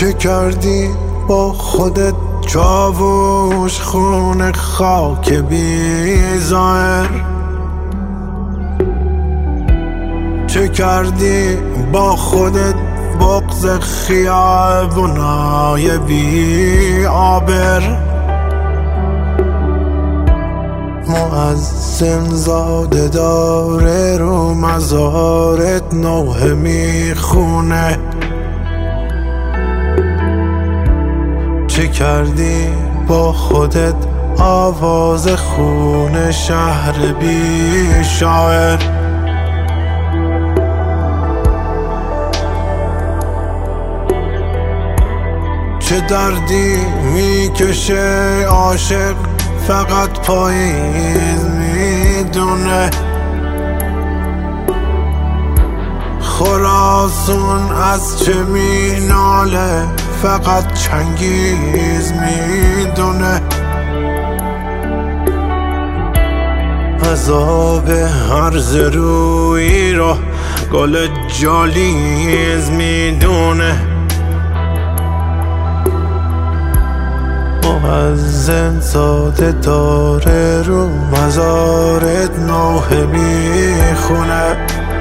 چه کردی با خودت چاووش خون خاک بی ظاهر؟ چه کردی با خودت بغض خیابونای بی آبر؟ مؤذن زاده داره رو مزارت نوحه میخونه. چه کردی با خودت آواز خون شهر بی شاعر؟ چه دردی میکشه عاشق فقط پاییز میدونه؟ خراسون از چه میناله فقط چنگیز میدونه؟ عذاب هرز روی رو گل جالیز میدونه. مؤذن زاده داره رو مزارت نوحه میخونه.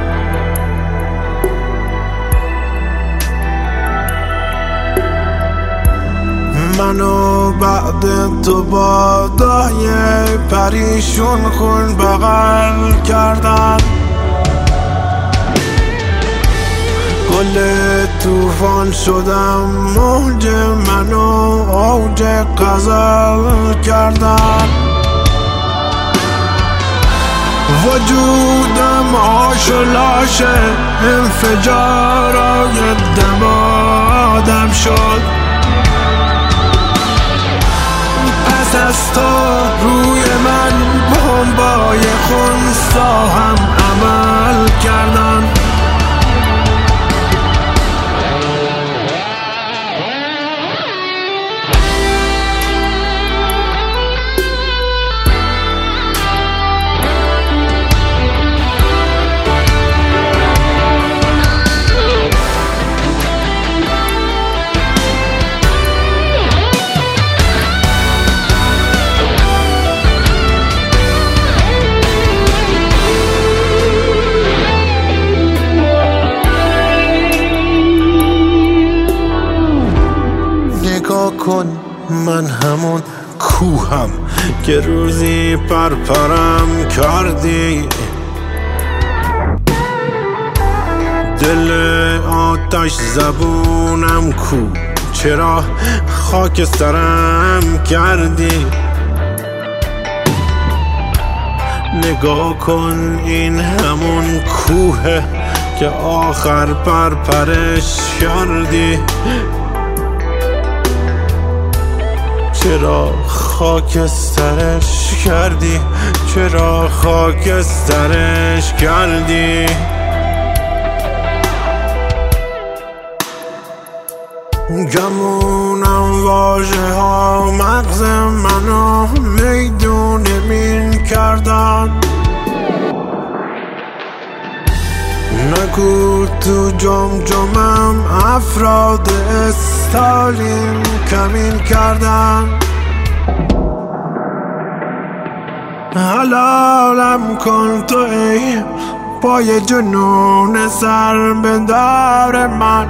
منو بعد تو با دای پریشون خون بغل کردن. گل توفان شدم موج منو اوج غزل کردن. وجودم آش و لاشه انفجارای دمادم شد. پس از تو روی من بمبای خونسا هم عمل کردن. کن من همون کوهم که روزی پرپرم کردی. دل آتش زبونم کو چرا خاک سرم کردی؟ نگاه کن این همون کوه که آخر پرپرش کردی. چرا خاکسترش کردی؟ چرا خاکسترش کردی؟ گمونم واژه ها مغز منو میدون مین کردن. نگو تو جمجمم افراد استالین کمین کردن. حلالم کن تو ای پای جنون سر بندار من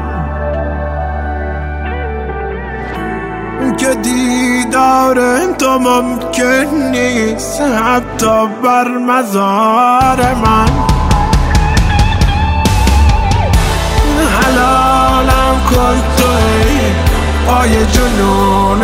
که دیدار تو ممکن نیست حتی بر مزار من. حلالم کن تو ای پای جنون